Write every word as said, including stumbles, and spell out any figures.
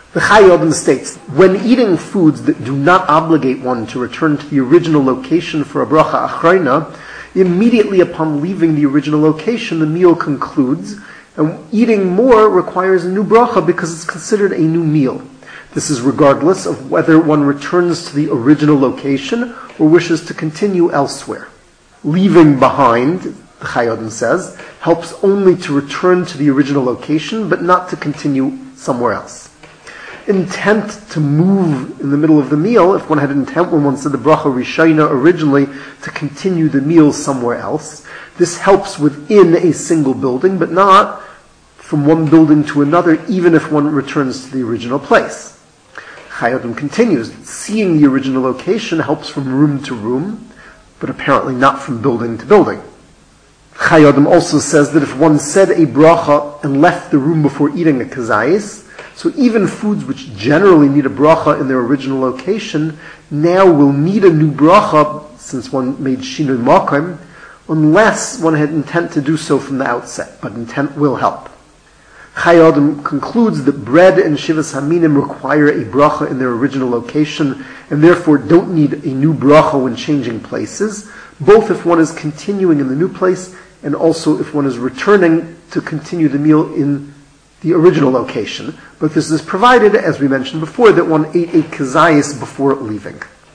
The Chai Odom states, when eating foods that do not obligate one to return to the original location for a bracha achrayna, immediately upon leaving the original location, the meal concludes, and eating more requires a new bracha because it's considered a new meal. This is regardless of whether one returns to the original location or wishes to continue elsewhere. Leaving behind, the Chai Odom says, helps only to return to the original location, but not to continue somewhere else. Intent to move in the middle of the meal, if one had intent when one said the bracha rishayna originally to continue the meal somewhere else, this helps within a single building, but not from one building to another, even if one returns to the original place. Chai Odom continues, seeing the original location helps from room to room, but apparently not from building to building. Chai Odom also says that if one said a bracha and left the room before eating a kazayis, so even foods which generally need a bracha in their original location now will need a new bracha, since one made shinui makom, unless one had intent to do so from the outset, but intent will help. Chai Odom concludes that bread and shivas haminim require a bracha in their original location, and therefore don't need a new bracha when changing places, both if one is continuing in the new place, and also if one is returning to continue the meal in the original location. But this is provided, as we mentioned before, that one ate a kazayis before leaving.